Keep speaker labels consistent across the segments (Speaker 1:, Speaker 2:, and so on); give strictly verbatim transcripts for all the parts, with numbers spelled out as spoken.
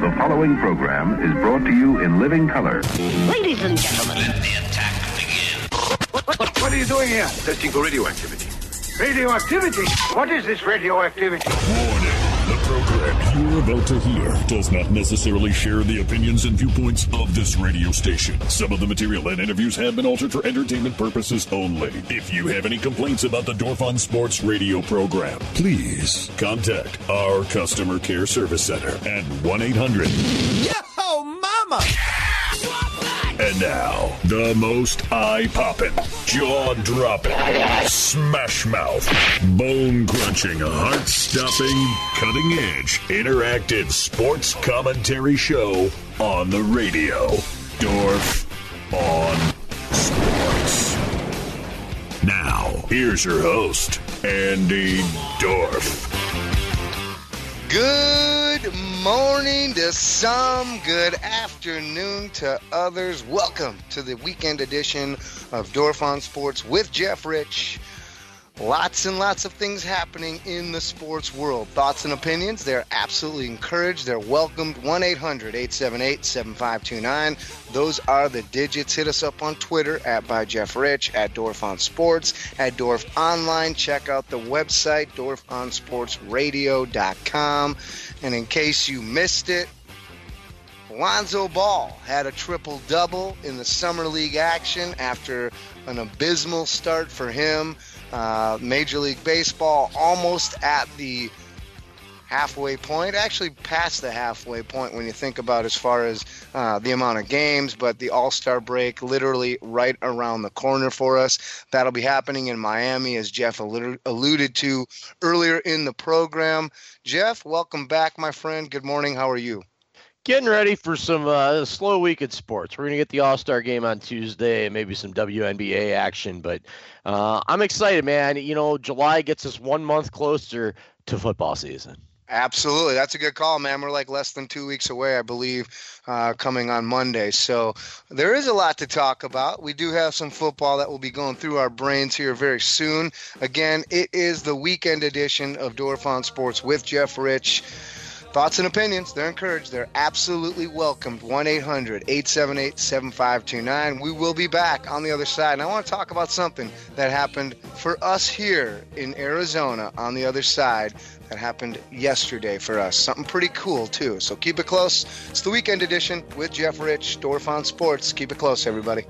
Speaker 1: The following program is brought to you in living color.
Speaker 2: Ladies and gentlemen,
Speaker 3: let the attack begin.
Speaker 4: What, what, what are you doing here?
Speaker 3: Testing for radioactivity.
Speaker 4: Radioactivity? What is this radioactivity?
Speaker 5: Warning. The program you're about to hear does not necessarily share the opinions and viewpoints of this radio station. Some of the material and interviews have been altered for entertainment purposes only. If you have any complaints about the Dorf on Sports radio program, please contact our customer care service center at one eight hundred
Speaker 6: Yo, mama!
Speaker 5: And now, the most eye-popping, jaw-dropping, smash-mouth, bone-crunching, heart-stopping, cutting-edge, interactive sports commentary show on the radio. Dorf on Sports. Now, here's your host, Andy Dorf.
Speaker 7: Good morning to some, good afternoon to others. Welcome to the weekend edition of Dorf on Sports with Jeff Rich. Lots and lots of things happening in the sports world. Thoughts and opinions, they're absolutely encouraged. They're welcomed. one eight hundred eight seven eight seven five two nine. Those are the digits. Hit us up on Twitter at by Jeff Rich, at Dorf on Sports, at Dorf Online. Check out the website, dorf on sports radio dot com. And in case you missed it, Lonzo Ball had a triple-double in the Summer League action after an abysmal start for him. Uh, Major League Baseball almost at the halfway point, actually past the halfway point when you think about as far as uh, the amount of games, but the All-Star break literally right around the corner for us. That'll be happening in Miami, as Jeff alluded to earlier in the program. Jeff, welcome back, my friend. Good morning. How are you?
Speaker 8: Getting ready for some uh, slow week in sports. We're going to get the All-Star game on Tuesday and maybe some W N B A action. But uh, I'm excited, man. You know, July gets us one month closer to football season.
Speaker 7: Absolutely. That's a good call, man. We're like less than two weeks away, I believe, uh, coming on Monday. So there is a lot to talk about. We do have some football that will be going through our brains here very soon. Again, it is the weekend edition of Dorf on Sports with Jeff Rich. Thoughts and opinions, they're encouraged. They're absolutely welcomed. one eight hundred eight seven eight seven five two nine. We will be back on the other side. And I want to talk about something that happened for us here in Arizona on the other side that happened yesterday for us. Something pretty cool, too. So keep it close. It's the weekend edition with Jeff Rich, Dorf on Sports. Keep it close, everybody.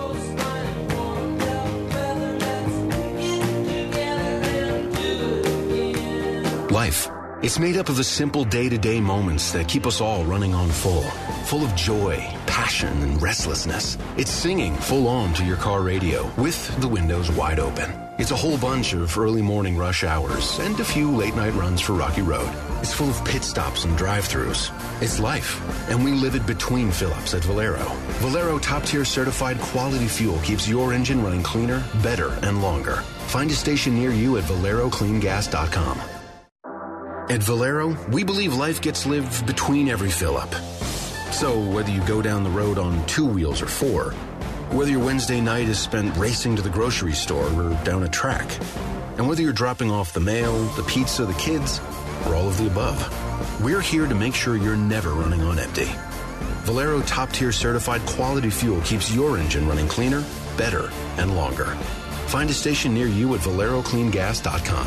Speaker 9: Life. It's made up of the simple day-to-day moments that keep us all running on full, full of joy, passion, and restlessness. It's singing full on to your car radio with the windows wide open. It's a whole bunch of early morning rush hours and a few late-night runs for Rocky Road. It's full of pit stops and drive-thrus. It's life, and we live it between fill-ups at Valero. Valero top-tier certified quality fuel keeps your engine running cleaner, better, and longer. Find a station near you at valero clean gas dot com. At Valero, we believe life gets lived between every fill-up. So whether you go down the road on two wheels or four, whether your Wednesday night is spent racing to the grocery store or down a track, and whether you're dropping off the mail, the pizza, the kids, or all of the above, we're here to make sure you're never running on empty. Valero top-tier certified quality fuel keeps your engine running cleaner, better, and longer. Find a station near you at valero clean gas dot com.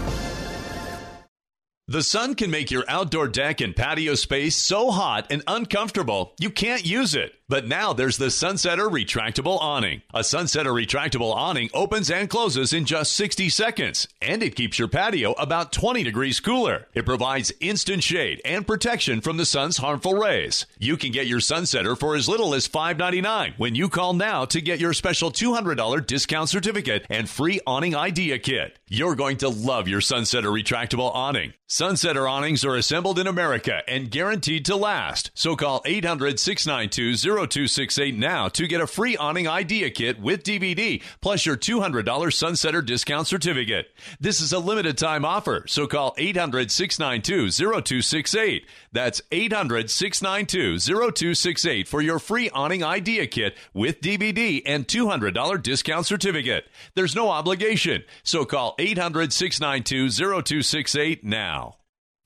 Speaker 10: The sun can make your outdoor deck and patio space so hot and uncomfortable you can't use it. But now there's the Sunsetter Retractable Awning. A Sunsetter Retractable Awning opens and closes in just sixty seconds, and it keeps your patio about twenty degrees cooler. It provides instant shade and protection from the sun's harmful rays. You can get your Sunsetter for as little as five ninety-nine when you call now to get your special two hundred dollars discount certificate and free awning idea kit. You're going to love your Sunsetter Retractable Awning. Sunsetter awnings are assembled in America and guaranteed to last. So call eight hundred six nine two zero two six eight now to get a free awning idea kit with D V D plus your two hundred dollars Sunsetter discount certificate. This is a limited time offer, so call eight hundred six nine two zero two six eight. That's eight hundred six nine two zero two six eight for your free awning idea kit with D V D and two hundred dollars discount certificate. There's no obligation, so call eight hundred six nine two zero two six eight now.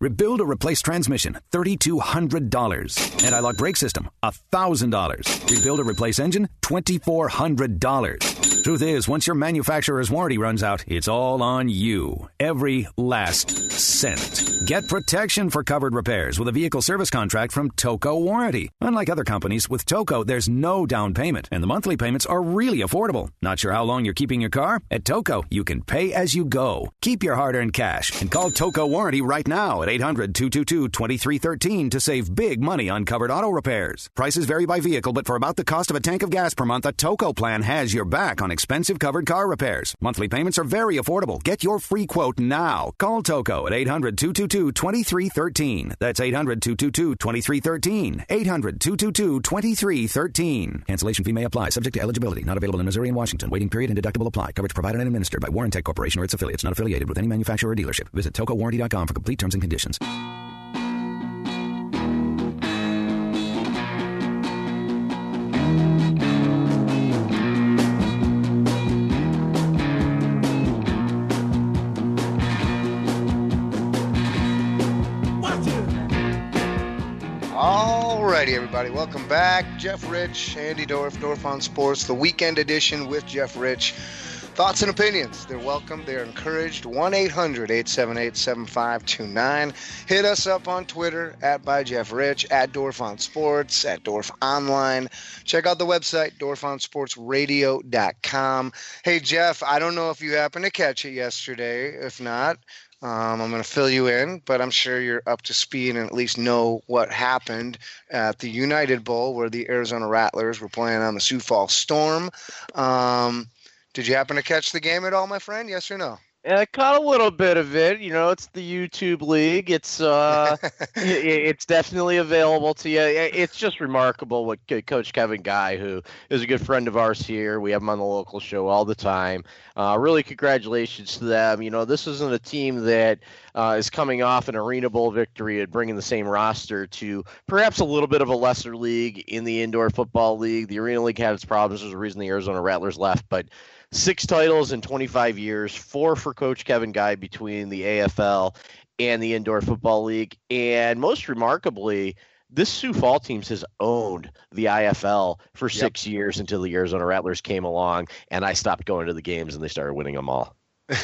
Speaker 2: Rebuild or replace transmission, three thousand two hundred dollars. Anti-lock brake system, one thousand dollars. Rebuild or replace engine, two thousand four hundred dollars. Truth is, once your manufacturer's warranty runs out, it's all on you. Every last cent. Get protection for covered repairs with a vehicle service contract from Toco Warranty. Unlike other companies, with Toco, there's no down payment, and the monthly payments are really affordable. Not sure how long you're keeping your car? At Toco, you can pay as you go. Keep your hard-earned cash and call Toco Warranty right now at eight hundred, two two two, two three one three to save big money on covered auto repairs. Prices vary by vehicle, but for about the cost of a tank of gas per month, a Toco plan has your back on expensive covered car repairs. Monthly payments are very affordable. Get your free quote now. Call Toco at eight hundred, two two two, two three one three. That's eight hundred, two two two, two three one three. eight hundred, two two two, two three one three. Cancellation fee may apply, subject to eligibility. Not available in Missouri and Washington. Waiting period and deductible apply. Coverage provided and administered by Warrantech Corporation or its affiliates. Not affiliated with any manufacturer or dealership. Visit toco warranty dot com for complete terms and conditions.
Speaker 7: Alrighty, everybody. Welcome back. Jeff Rich, Andy Dorf, Dorf on Sports, the weekend edition with Jeff Rich. Thoughts and opinions, they're welcome. They're encouraged. one eight hundred, eight seven eight, seven five two nine. Hit us up on Twitter, at by Jeff Rich, at Dorf on Sports, at Dorf Online. Check out the website, dorf on sports radio dot com. Hey, Jeff, I don't know if you happened to catch it yesterday. If not, Um, I'm going to fill you in, but I'm sure you're up to speed and at least know what happened at the United Bowl where the Arizona Rattlers were playing on the Sioux Falls Storm. Um, did you happen to catch the game at all, my friend? Yes or no?
Speaker 8: Yeah, I caught a little bit of it. You know, it's the YouTube League. It's uh, it, it's definitely available to you. It's just remarkable what Coach Kevin Guy, who is a good friend of ours here, we have him on the local show all the time. Uh, really, congratulations to them. You know, this isn't a team that uh, is coming off an Arena Bowl victory and bringing the same roster to perhaps a little bit of a lesser league in the Indoor Football League. The Arena League had its problems. There's a reason the Arizona Rattlers left, but six titles in twenty-five years, four for Coach Kevin Guy between the A F L and the Indoor Football League. And most remarkably, this Sioux Falls team has owned the I F L for yep. six years until the Arizona Rattlers came along, and I stopped going to the games, and they started winning them all.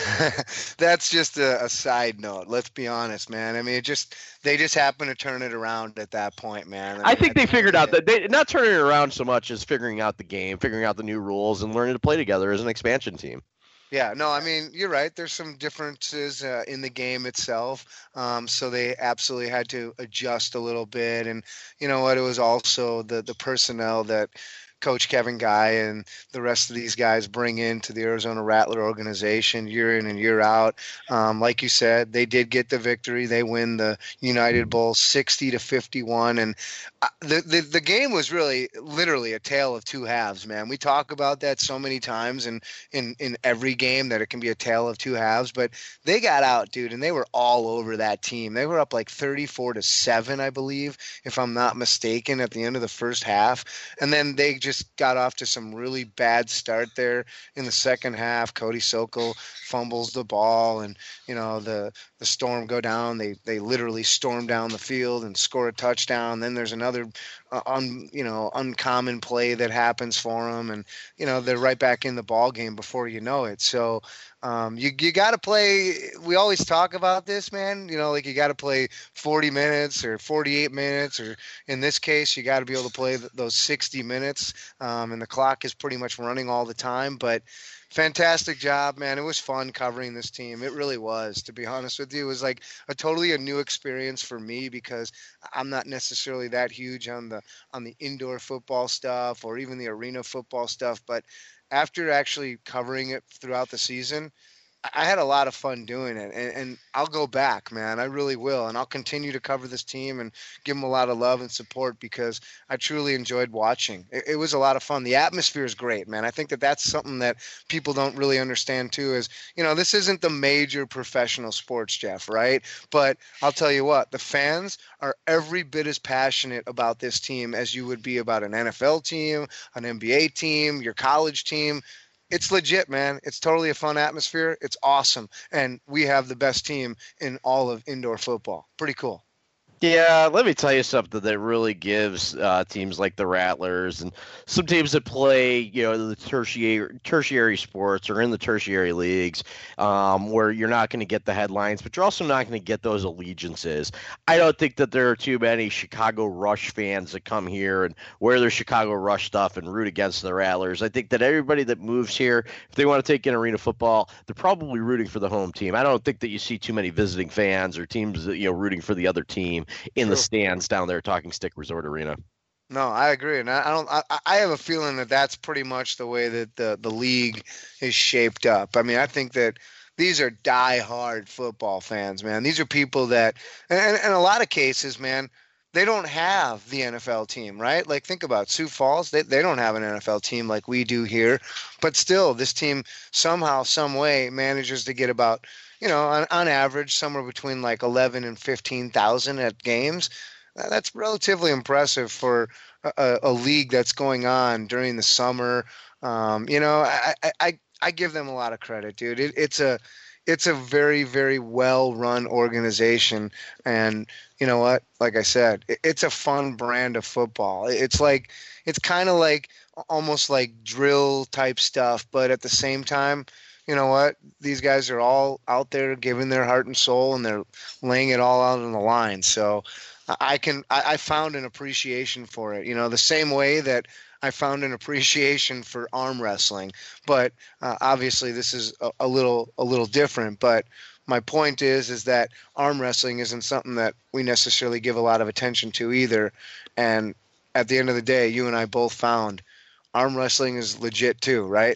Speaker 7: That's just a, a side note. Let's be honest, man. I mean, it just they just happened to turn it around at that point, man. I, mean,
Speaker 8: I think they figured out that they not turning it around so much as figuring out the game, figuring out the new rules, and learning to play together as an expansion team.
Speaker 7: Yeah, no, I mean, you're right. There's some differences uh, in the game itself. Um, so they absolutely had to adjust a little bit. And you know what? It was also the the personnel that Coach Kevin Guy and the rest of these guys bring into the Arizona Rattler organization year in and year out. Um, like you said, they did get the victory. They win the United Bowl sixty to fifty-one. And the, the, the game was really literally a tale of two halves, man. We talk about that so many times in, in, in every game that it can be a tale of two halves, but they got out, dude, and they were all over that team. They were up like thirty-four to seven, I believe, if I'm not mistaken, at the end of the first half. And then they just Just got off to some really bad start there in the second half. Cody Sokol fumbles the ball, and you know the the Storm go down. They they literally storm down the field and score a touchdown. Then there's another uh, un you know uncommon play that happens for them, and you know they're right back in the ball game before you know it. So. Um, you you got to play. We always talk about this, man. You know, like you got to play forty minutes or forty-eight minutes, or in this case, you got to be able to play th- those sixty minutes. Um, and the clock is pretty much running all the time. But fantastic job, man. It was fun covering this team. It really was, to be honest with you. It was like a totally a new experience for me because I'm not necessarily that huge on the on the indoor football stuff or even the arena football stuff, but after actually covering it throughout the season, I had a lot of fun doing it, and, and I'll go back, man. I really will, and I'll continue to cover this team and give them a lot of love and support because I truly enjoyed watching. It, it was a lot of fun. The atmosphere is great, man. I think that that's something that people don't really understand too is, you know, this isn't the major professional sports, Jeff, right? But I'll tell you what, the fans are every bit as passionate about this team as you would be about an N F L team, an N B A team, your college team. it's legit, man. It's totally a fun atmosphere. It's awesome. And we have the best team in all of indoor football. Pretty cool.
Speaker 8: Yeah, let me tell you something that really gives uh, teams like the Rattlers and some teams that play, you know, the tertiary tertiary sports or in the tertiary leagues, um, where you're not going to get the headlines, but you're also not going to get those allegiances. I don't think that there are too many Chicago Rush fans that come here and wear their Chicago Rush stuff and root against the Rattlers. I think that everybody that moves here, if they want to take in arena football, they're probably rooting for the home team. I don't think that you see too many visiting fans or teams, you know, rooting for the other team in True. the stands down there Talking Stick Resort Arena.
Speaker 7: No, I agree, and I don't. I, I have a feeling that that's pretty much the way that the the league is shaped up. I mean, I think that these are diehard football fans, man. These are people that, and in a lot of cases, man, they don't have the N F L team, right? Like, think about Sioux Falls. They they don't have an N F L team like we do here, but still, this team somehow, some way manages to get about, you know, on, on average, somewhere between like eleven and fifteen thousand at games. That's relatively impressive for a, a league that's going on during the summer. Um, you know, I, I I give them a lot of credit, dude. It, it's a it's a very, very well run organization, and you know what? Like I said, it, it's a fun brand of football. It's like it's kind of like almost like drill type stuff, but at the same time, you know what? These guys are all out there giving their heart and soul, and they're laying it all out on the line. So I can, I, I found an appreciation for it, you know, the same way that I found an appreciation for arm wrestling. But uh, obviously, this is a, a little, a little different. But my point is, is that arm wrestling isn't something that we necessarily give a lot of attention to either. And at the end of the day, you and I both found arm wrestling is legit too, right?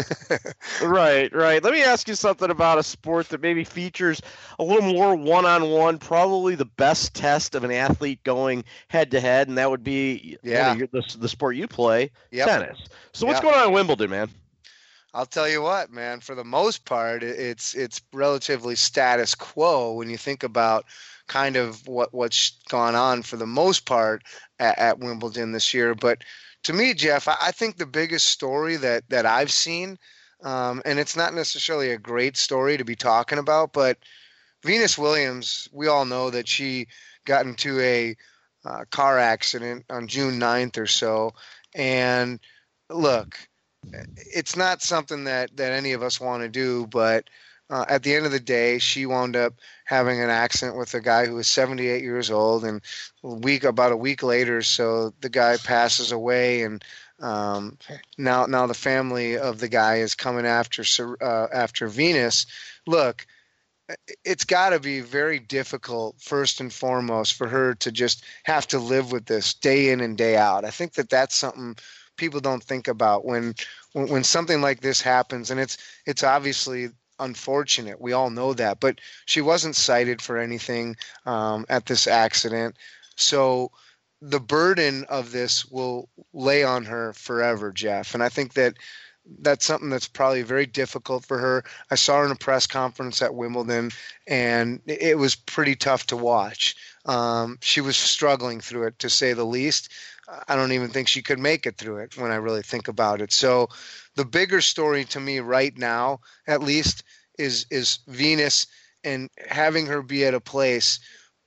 Speaker 8: Right, right. Let me ask you something about a sport that maybe features a little more one-on-one, probably the best test of an athlete going head-to-head, and that would be
Speaker 7: yeah.
Speaker 8: you know, the, the sport you play,
Speaker 7: yep.
Speaker 8: tennis. So what's
Speaker 7: yep.
Speaker 8: going on in Wimbledon, man?
Speaker 7: I'll tell you what, man, for the most part, it's it's relatively status quo when you think about kind of what, what's gone on for the most part at, at Wimbledon this year. But to me, Jeff, I think the biggest story that, that I've seen, um, and it's not necessarily a great story to be talking about, but Venus Williams, we all know that she got into a uh, car accident on June ninth or so. And look, it's not something that, that any of us want to do, but uh, at the end of the day, she wound up having an accident with a guy who was seventy-eight years old, and a week about a week later, so the guy passes away, and um, now now the family of the guy is coming after uh, after Venus. Look, it's got to be very difficult, first and foremost, for her to just have to live with this day in and day out. I think that that's something people don't think about when when, when something like this happens, and it's it's obviously unfortunate. We all know that, but she wasn't cited for anything um, at this accident. So the burden of this will lay on her forever, Jeff. And I think that that's something that's probably very difficult for her. I saw her in a press conference at Wimbledon, and it was pretty tough to watch. Um, she was struggling through it, to say the least. I don't even think she could make it through it when I really think about it. So the bigger story to me right now, at least, is is Venus and having her be at a place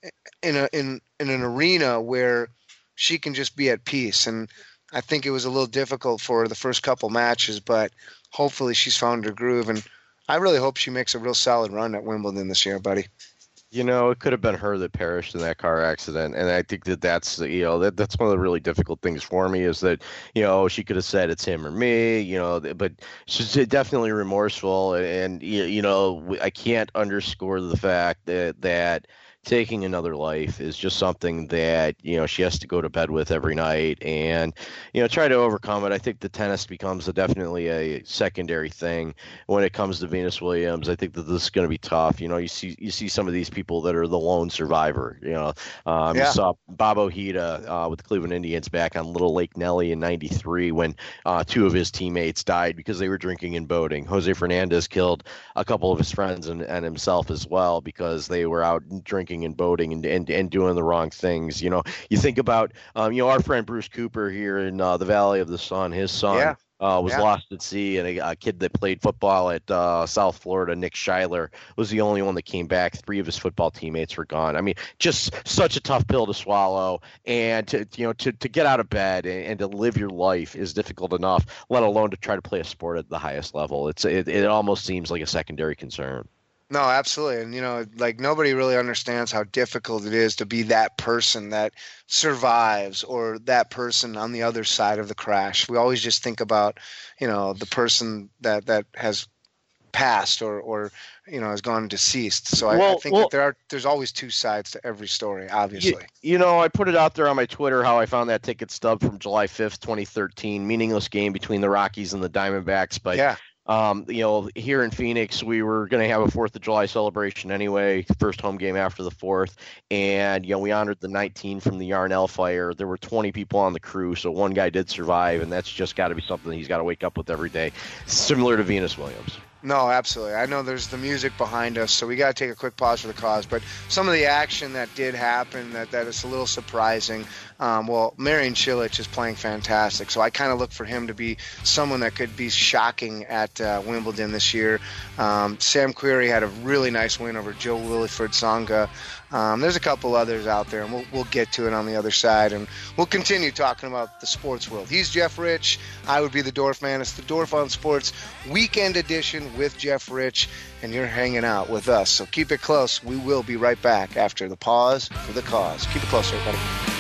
Speaker 7: in a in, in an arena where she can just be at peace. And I think it was a little difficult for her the first couple matches, but hopefully she's found her groove. And I really hope she makes a real solid run at Wimbledon this year, buddy.
Speaker 8: You know, it could have been her that perished in that car accident, and I think that that's you know that that's one of the really difficult things for me is that you know she could have said it's him or me, you know, but she's definitely remorseful, and, and you know I can't underscore the fact that that. Taking another life is just something that, you know, she has to go to bed with every night and, you know, try to overcome it. I think the tennis becomes a, definitely a secondary thing when it comes to Venus Williams. I think that this is going to be tough. You know, you see you see some of these people that are the lone survivor, you know. Um, yeah. You saw Bob Ojeda uh, with the Cleveland Indians back on Little Lake Nelly in ninety-three when uh, two of his teammates died because they were drinking and boating. Jose Fernandez killed a couple of his friends and, and himself as well because they were out drinking and boating and, and and doing the wrong things. You know, you think about um, you know our friend Bruce Cooper here in uh, the Valley of the Sun. His son
Speaker 7: yeah.
Speaker 8: Uh, was
Speaker 7: Yeah.
Speaker 8: lost at sea, and a, a kid that played football at uh, South Florida, Nick Schuyler, was the only one that came back. Three of his football teammates were gone. I mean, just such a tough pill to swallow, and to you know to, to get out of bed and, and to live your life is difficult enough, let alone to try to play a sport at the highest level. It's it, it almost seems like a secondary concern.
Speaker 7: No, absolutely. And, you know, like nobody really understands how difficult it is to be that person that survives or that person on the other side of the crash. We always just think about, you know, the person that, that has passed or, or, you know, has gone deceased. So I,
Speaker 8: Well,
Speaker 7: I think
Speaker 8: well-
Speaker 7: that there are, there's always two sides to every story, obviously.
Speaker 8: You, you know, I put it out there on my Twitter how I found that ticket stub from July fifth, twenty thirteen, meaningless game between the Rockies and the Diamondbacks. But
Speaker 7: Yeah.
Speaker 8: Um, you know, here in Phoenix, we were going to have a fourth of July celebration anyway, first home game after the fourth. And, you know, we honored the nineteen from the Yarnell fire. There were twenty people on the crew, so one guy did survive, and that's just got to be something he's got to wake up with every day, similar to Venus Williams.
Speaker 7: No, absolutely. I know there's the music behind us, so we got to take a quick pause for the cause. But some of the action that did happen, that, that is a little surprising. Um, well, Marian Cilic is playing fantastic, so I kind of look for him to be someone that could be shocking at uh, Wimbledon this year. Um, Sam Querrey had a really nice win over Joe Williford Tsonga. Um, there's a couple others out there, and we'll, we'll get to it on the other side, and we'll continue talking about the sports world. He's Jeff Rich. I would be the Dorf Man. It's the Dorf on Sports Weekend Edition with Jeff Rich, and you're hanging out with us. So keep it close. We will be right back after the pause for the cause. Keep it close, everybody.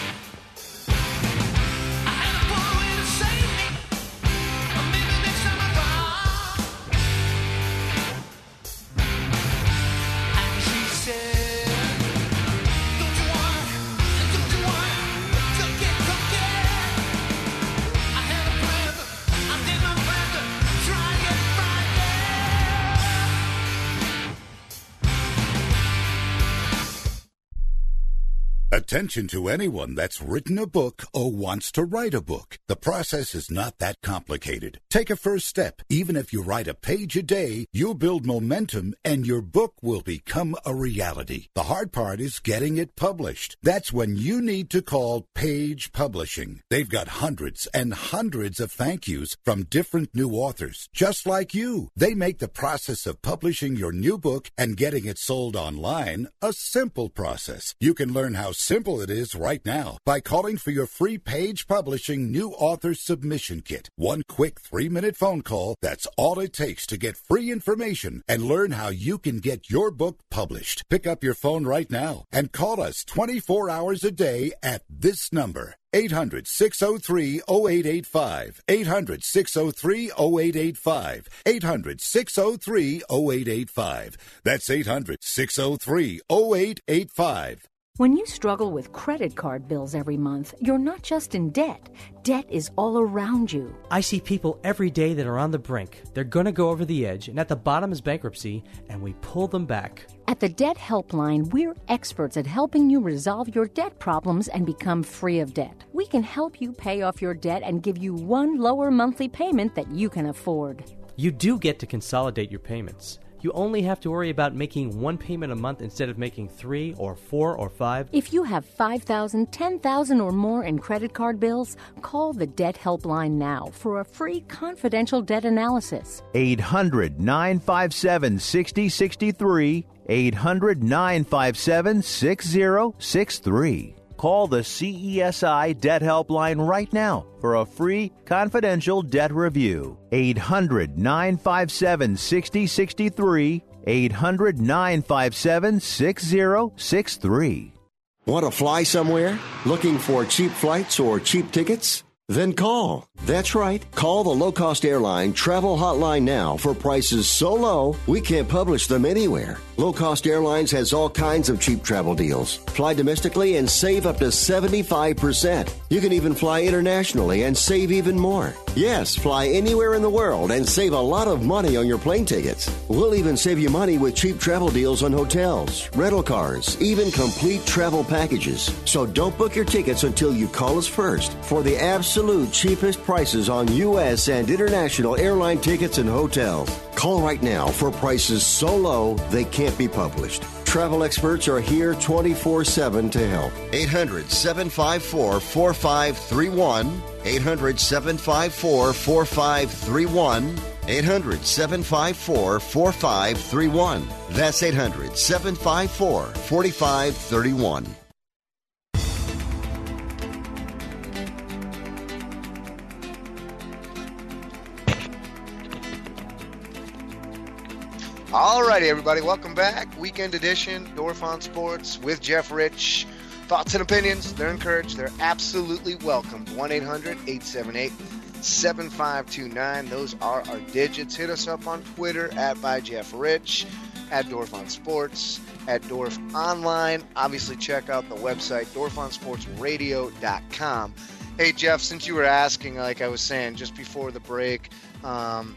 Speaker 11: Attention to anyone that's written a book or wants to write a book. The process is not that complicated. Take a first step. Even if you write a page a day, you'll build momentum and your book will become a reality. The hard part is getting it published. That's when you need to call Page Publishing. They've got hundreds and hundreds of thank yous from different new authors, just like you. They make the process of publishing your new book and getting it sold online a simple process. You can learn how simple it is right now by calling for your free Page Publishing New Author Submission Kit. One quick three-minute phone call, that's all it takes to get free information and learn how you can get your book published. Pick up your phone right now and call us twenty-four hours a day at this number. eight hundred, six oh three, oh eight eight five. eight hundred, six oh three, oh eight eight five. eight hundred, six oh three, oh eight eight five. That's eight hundred, six oh three, oh eight eight five.
Speaker 12: When you struggle with credit card bills every month, you're not just in debt. Debt is all around you.
Speaker 13: I see people every day that are on the brink. They're going to go over the edge, and at the bottom is bankruptcy, and we pull them back.
Speaker 12: At the Debt Helpline, we're experts at helping you resolve your debt problems and become free of debt. We can help you pay off your debt and give you one lower monthly payment that you can afford.
Speaker 13: You do get to consolidate your payments. You only have to worry about making one payment a month instead of making three or four or five.
Speaker 12: If you have five thousand dollars, ten thousand dollars or more in credit card bills, call the Debt Helpline now for a free confidential debt analysis.
Speaker 14: eight hundred, nine five seven, six oh six three. eight hundred, nine five seven, six oh six three. Call the C E S I Debt Helpline right now for a free confidential debt review. eight hundred, nine five seven, six oh six three. eight hundred, nine five seven, six oh six three.
Speaker 15: Want to fly somewhere? Looking for cheap flights or cheap tickets? Then call. That's right. Call the low-cost airline travel hotline now for prices so low we can't publish them anywhere. Low Cost Airlines has all kinds of cheap travel deals. Fly domestically and save up to seventy-five percent. You can even fly internationally and save even more. Yes, fly anywhere in the world and save a lot of money on your plane tickets. We'll even save you money with cheap travel deals on hotels, rental cars, even complete travel packages. So don't book your tickets until you call us first for the absolute cheapest prices on U S and international airline tickets and hotels. Call right now for prices so low they can't be published. travel experts are here twenty-four seven to help. eight hundred, seven five four, four five three one. eight hundred, seven five four, four five three one. eight hundred, seven five four, four five three one. That's eight hundred, seven five four, four five three one.
Speaker 7: All righty, everybody. Welcome back. Weekend edition, Dorf on Sports with Jeff Rich. Thoughts and opinions, they're encouraged. They're absolutely welcome. one eight hundred, eight seven eight, seven five two nine. Those are our digits. Hit us up on Twitter at by Jeff Rich, at Dorf on Sports, at Dorf Online. Obviously, check out the website, dorf on sports radio dot com. Hey, Jeff, since you were asking, like I was saying just before the break, um,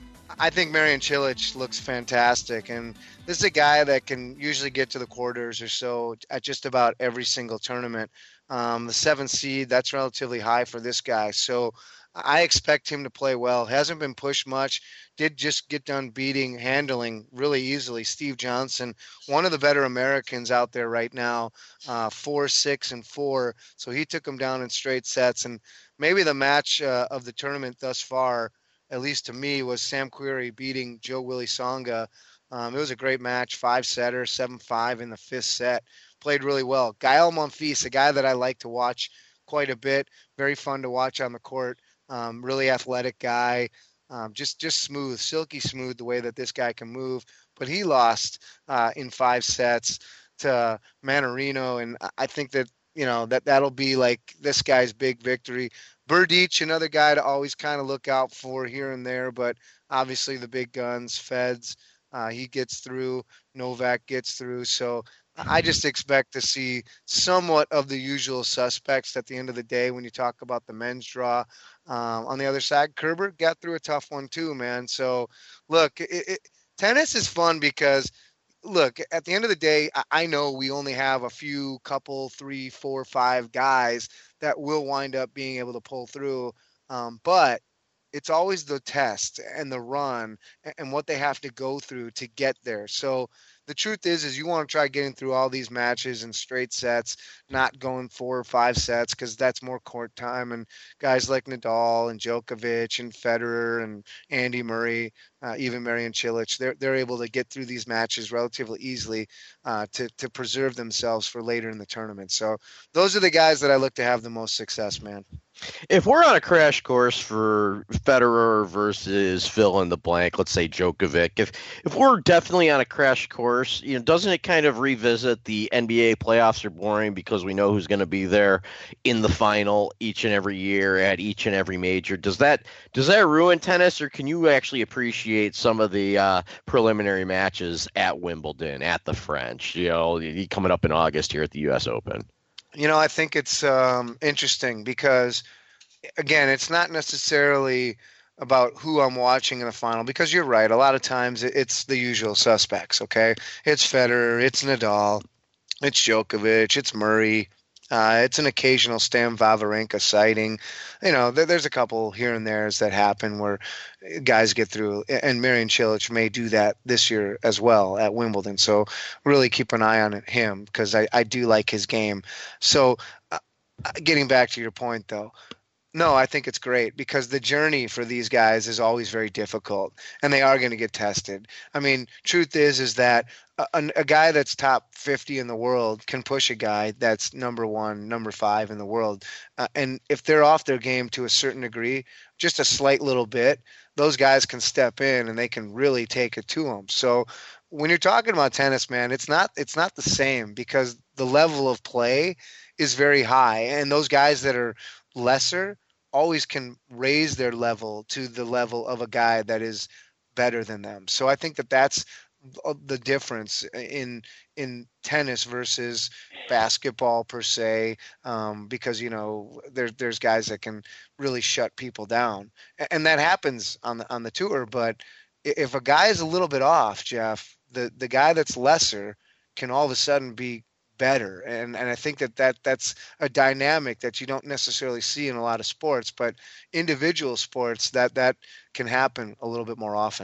Speaker 7: I think Marian Cilic looks fantastic, and this is a guy that can usually get to the quarters or so at just about every single tournament. Um, the seventh seed, that's relatively high for this guy, so I expect him to play well. Hasn't been pushed much. Did just get done beating, handling really easily Steve Johnson, one of the better Americans out there right now, uh, four, six, and four. So he took him down in straight sets, and maybe the match uh, of the tournament thus far, at least to me, was Sam Querrey beating Joe Willie Tsonga. Um, it was a great match, five-setter, seven five in the fifth set. Played really well. Gael Monfils, a guy that I like to watch quite a bit, very fun to watch on the court, um, really athletic guy, um, just just smooth, silky smooth the way that this guy can move. But he lost uh, in five sets to Mannarino, and I think that, you know, that that'll be like this guy's big victory. Berdych, another guy to always kind of look out for here and there, but obviously the big guns, Feds, uh, he gets through, Novak gets through. So I just expect to see somewhat of the usual suspects at the end of the day when you talk about the men's draw. Um, on the other side, Kerber got through a tough one too, man. So look, it, it, tennis is fun because, look, at the end of the day, I know we only have a few, couple, three, four, five guys that will wind up being able to pull through. Um, but it's always the test and the run and what they have to go through to get there. So the truth is, is you want to try getting through all these matches in straight sets, not going four or five sets, because that's more court time. And guys like Nadal and Djokovic and Federer and Andy Murray, uh, even Marian Cilic, they're they're able to get through these matches relatively easily uh, to to preserve themselves for later in the tournament. So those are the guys that I look to have the most success, man.
Speaker 8: If we're on a crash course for Federer versus fill in the blank, let's say Djokovic, if if we're definitely on a crash course, you know, doesn't it kind of revisit the N B A playoffs are boring because we know who's going to be there in the final each and every year at each and every major? Does that does that ruin tennis, or can you actually appreciate some of the uh, preliminary matches at Wimbledon, at the French, you know, coming up in August here at the U S Open?
Speaker 7: You know, I think it's um, interesting because, again, it's not necessarily about who I'm watching in the final, because you're right. A lot of times it's the usual suspects, okay? It's Federer, it's Nadal, it's Djokovic, it's Murray. Uh, it's an occasional Stan Wawrinka sighting. You know, there, there's a couple here and there's that happen where guys get through, and Marian Cilic may do that this year as well at Wimbledon. So really keep an eye on it, him, because I, I do like his game. So uh, getting back to your point, though, no, I think it's great because the journey for these guys is always very difficult, and they are going to get tested. I mean, truth is, is that a, a guy that's top fifty in the world can push a guy that's number one, number five in the world. Uh, and if they're off their game to a certain degree, just a slight little bit, those guys can step in and they can really take it to them. So when you're talking about tennis, man, it's not, it's not the same because the level of play is very high, and those guys that are lesser always can raise their level to the level of a guy that is better than them. So I think that that's the difference in in tennis versus basketball per se, um, because, you know, there, there's guys that can really shut people down, and that happens on the on the tour. But if a guy is a little bit off, Jeff, the the guy that's lesser can all of a sudden be better. And and I think that, that that's a dynamic that you don't necessarily see in a lot of sports, but individual sports, that that can happen a little bit more often.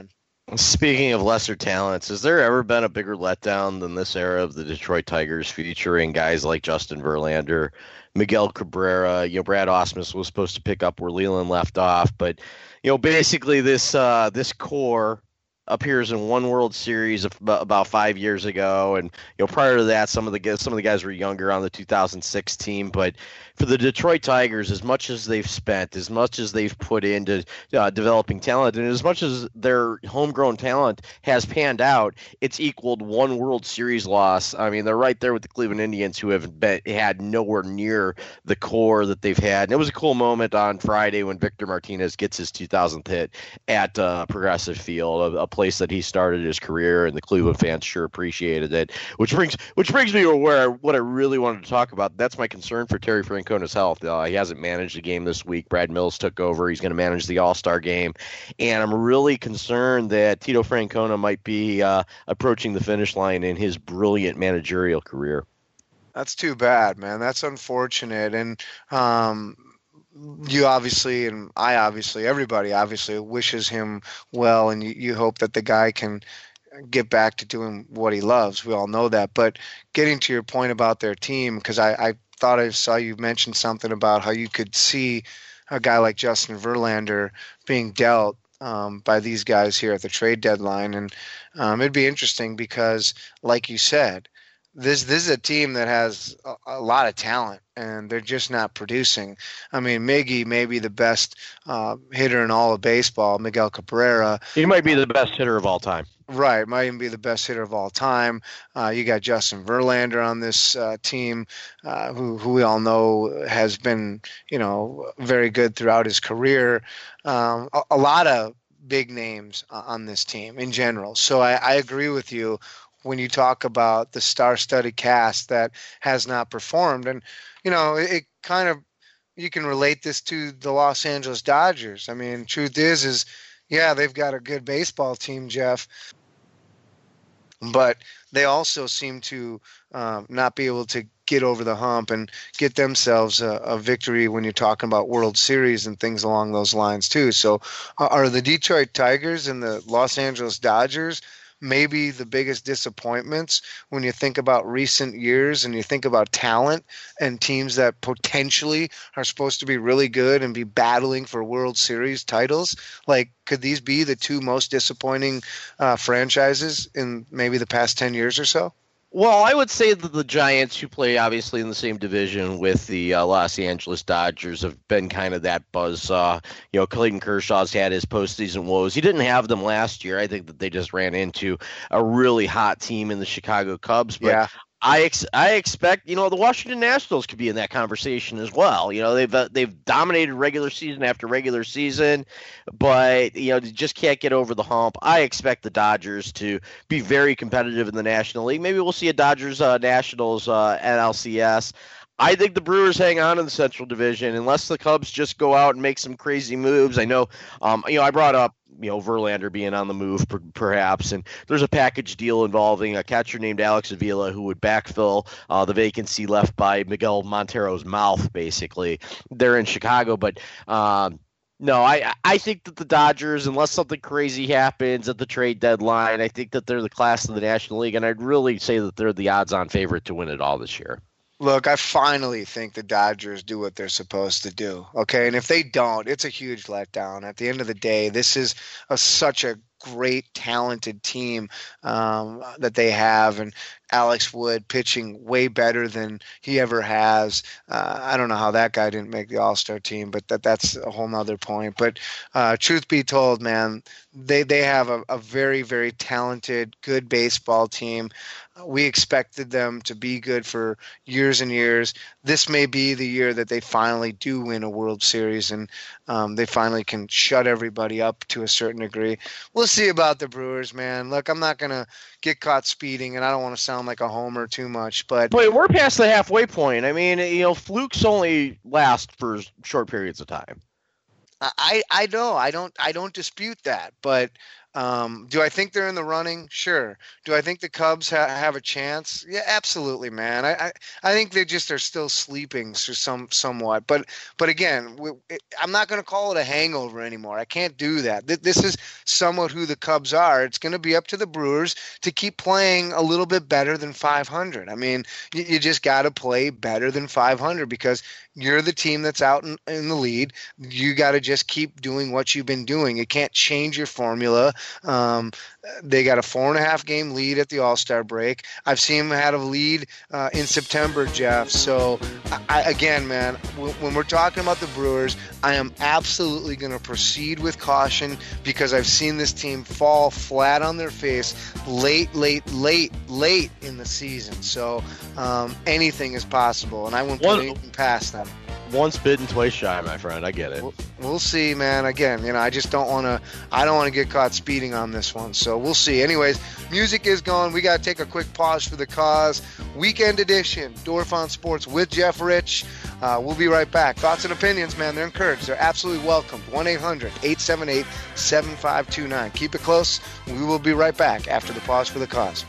Speaker 8: Speaking of lesser talents, has there ever been a bigger letdown than this era of the Detroit Tigers featuring guys like Justin Verlander, Miguel Cabrera? You know, Brad Ausmus was supposed to pick up where Leland left off, but you know, basically this uh, this core appears in one World Series about five years ago, and you know, prior to that, some of the some of the guys were younger on the two thousand six team. But for the Detroit Tigers, as much as they've spent, as much as they've put into uh, developing talent, and as much as their homegrown talent has panned out, it's equaled one World Series loss. I mean, they're right there with the Cleveland Indians, who have been, had nowhere near the core that they've had. And it was a cool moment on Friday when Victor Martinez gets his two thousandth hit at uh, Progressive Field, a, a place that he started his career, and the Cleveland fans sure appreciated it. Which brings which brings me to where what I really wanted to talk about. That's my concern for Terry Francona's health. Uh, he hasn't managed the game this week. Brad Mills took over. He's going to manage the All-Star game, and I'm really concerned that Tito Francona might be uh, approaching the finish line in his brilliant managerial career.
Speaker 7: That's too bad, man. That's unfortunate, and um, you obviously, and I obviously, everybody obviously wishes him well, and you, you hope that the guy can get back to doing what he loves. We all know that. But getting to your point about their team, because I, I thought I saw you mention something about how you could see a guy like Justin Verlander being dealt um, by these guys here at the trade deadline. And um, it'd be interesting because, like you said, This this is a team that has a, a lot of talent, and they're just not producing. I mean, Miggy may be the best uh, hitter in all of baseball, Miguel Cabrera.
Speaker 8: He might be the best hitter of all time.
Speaker 7: Right, might even be the best hitter of all time. Uh, you got Justin Verlander on this uh, team, uh, who who we all know has been, you know, very good throughout his career. Um, a, a lot of big names on this team in general. So I, I agree with you when you talk about the star-studded cast that has not performed. And, you know, it, it kind of, you can relate this to the Los Angeles Dodgers. I mean, truth is, is, yeah, they've got a good baseball team, Jeff, but they also seem to um, not be able to get over the hump and get themselves a, a victory when you're talking about World Series and things along those lines too. So uh, are the Detroit Tigers and the Los Angeles Dodgers maybe the biggest disappointments when you think about recent years and you think about talent and teams that potentially are supposed to be really good and be battling for World Series titles? Like, could these be the two most disappointing uh, franchises in maybe the past ten years or so?
Speaker 8: Well, I would say that the Giants, who play obviously in the same division with the uh, Los Angeles Dodgers, have been kind of that buzzsaw. You know, Clayton Kershaw's had his postseason woes. He didn't have them last year. I think that they just ran into a really hot team in the Chicago Cubs. But
Speaker 7: yeah.
Speaker 8: I ex- I expect, you know, the Washington Nationals could be in that conversation as well. You know, they've uh, they've dominated regular season after regular season, but, you know, they just can't get over the hump. I expect the Dodgers to be very competitive in the National League. Maybe we'll see a Dodgers uh, Nationals uh, N L C S. I think the Brewers hang on in the Central Division unless the Cubs just go out and make some crazy moves. I know, um, you know, I brought up, you know, Verlander being on the move per, perhaps, and there's a package deal involving a catcher named Alex Avila who would backfill uh, the vacancy left by Miguel Montero's mouth, basically. They're in Chicago, but um, no, I I think that the Dodgers, unless something crazy happens at the trade deadline, I think that they're the class of the National League, and I'd really say that they're the odds-on favorite to win it all this year.
Speaker 7: Look, I finally think the Dodgers do what they're supposed to do, okay? And if they don't, it's a huge letdown. At the end of the day, this is a, such a great, talented team um, that they have, and Alex Wood pitching way better than he ever has. Uh, I don't know how that guy didn't make the All-Star team, but that that's a whole nother point. But uh, truth be told, man, they, they have a, a very, very talented, good baseball team. We expected them to be good for years and years. This may be the year that they finally do win a World Series, and um, they finally can shut everybody up to a certain degree. We'll see about the Brewers, man. Look, I'm not going to get caught speeding, and I don't want to sound like a homer too much. But
Speaker 8: Wait, we're past the halfway point. I mean, you know, flukes only last for short periods of time.
Speaker 7: I, I know. I don't I don't dispute that. But Um, do I think they're in the running? Sure. Do I think the Cubs ha- have a chance? Yeah, absolutely, man. I, I, I think they just are still sleeping for some somewhat. But but again, we, it, I'm not going to call it a hangover anymore. I can't do that. Th- this is somewhat who the Cubs are. It's going to be up to the Brewers to keep playing a little bit better than five hundred. I mean, you, you just got to play better than five hundred because you're the team that's out in, in the lead. You got to just keep doing what you've been doing. You can't change your formula. Um, they got a four and a half game lead at the All-Star break. I've seen them had a lead uh, in September, Jeff. So, I, again, man, w- when we're talking about the Brewers, I am absolutely going to proceed with caution because I've seen this team fall flat on their face late, late, late, late in the season. So, um, anything is possible, and I wouldn't put anything past them.
Speaker 8: Once bitten, twice shy, my friend. I get it.
Speaker 7: We'll, we'll see, man. Again, you know, I just don't want to. I don't want to get caught speeding on this one. So we'll see. Anyways, music is gone. We got to take a quick pause for the cause. Weekend edition, Dorf on Sports with Jeff Rich. Uh, we'll be right back. Thoughts and opinions, man. They're encouraged. They're absolutely welcomed. one eight hundred eight seven eight seven five two nine. Keep it close. We will be right back after the pause for the cause.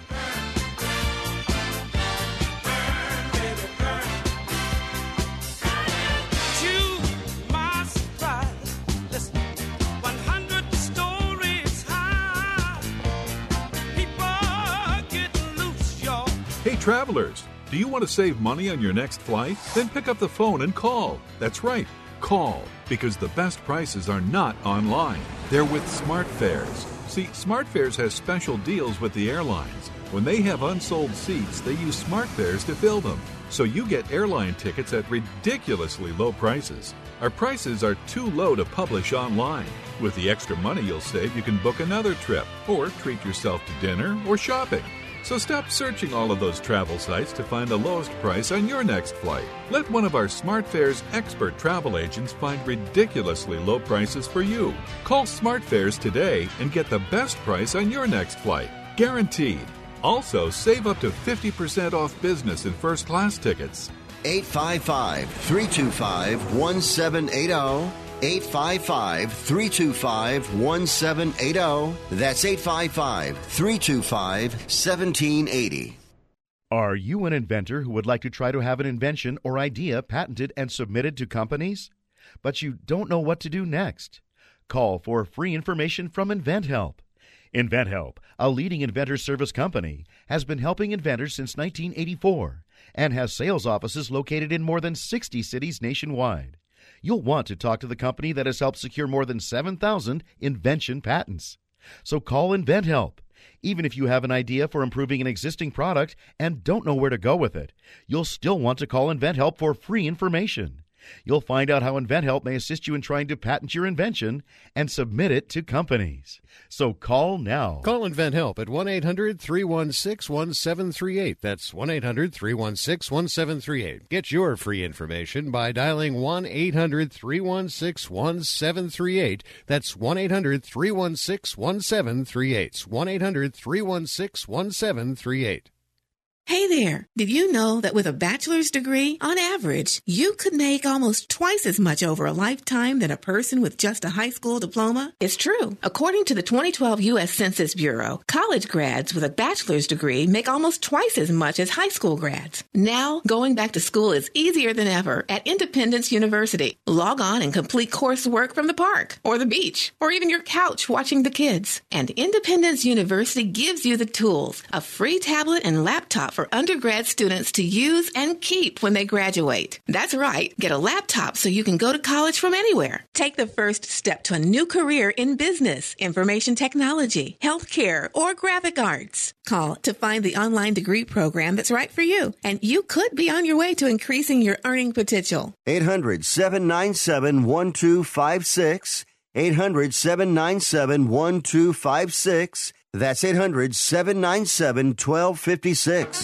Speaker 16: Hey travelers, do you want to save money on your next flight? Then pick up the phone and call. That's right, call, because the best prices are not online. They're with SmartFares. See, SmartFares has special deals with the airlines. When they have unsold seats, they use SmartFares to fill them. So you get airline tickets at ridiculously low prices. Our prices are too low to publish online. With the extra money you'll save, you can book another trip or treat yourself to dinner or shopping. So stop searching all of those travel sites to find the lowest price on your next flight. Let one of our SmartFares expert travel agents find ridiculously low prices for you. Call SmartFares today and get the best price on your next flight. Guaranteed. Also, save up to fifty percent off business and first class tickets.
Speaker 15: eight five five, three two five, one seven eight zero. eight five five, three two five, one seven eight zero. That's eight five five, three two five, one seven eight zero.
Speaker 17: Are you an inventor who would like to try to have an invention or idea patented and submitted to companies? But you don't know what to do next? Call for free information from InventHelp. InventHelp, a leading inventor service company, has been helping inventors since nineteen eighty-four and has sales offices located in more than sixty cities nationwide. You'll want to talk to the company that has helped secure more than seven thousand invention patents. So call InventHelp. Even if you have an idea for improving an existing product and don't know where to go with it, you'll still want to call InventHelp for free information. You'll find out how InventHelp may assist you in trying to patent your invention and submit it to companies. So call now.
Speaker 18: Call InventHelp at one eight hundred, three one six, one seven three eight. That's one eight hundred, three one six, one seven three eight. Get your free information by dialing one eight hundred, three one six, one seven three eight. That's one eight hundred, three one six, one seven three eight. one eight hundred, three one six, one seven three eight.
Speaker 19: Hey there! Did you know that with a bachelor's degree, on average, you could make almost twice as much over a lifetime than a person with just a high school diploma? It's true. According to the twenty twelve U S Census Bureau, college grads with a bachelor's degree make almost twice as much as high school grads. Now, going back to school is easier than ever at Independence University. Log on and complete coursework from the park, or the beach, or even your couch watching the kids. And Independence University gives you the tools, a free tablet and laptop for undergrad students to use and keep when they graduate. That's right. Get a laptop so you can go to college from anywhere. Take the first step to a new career in business, information technology, healthcare, or graphic arts. Call to find the online degree program that's right for you, and you could be on your way to increasing your earning potential.
Speaker 15: eight hundred, seven nine seven, one two five six. eight hundred, seven nine seven, one two five six. That's eight hundred, seven nine seven, one two five six.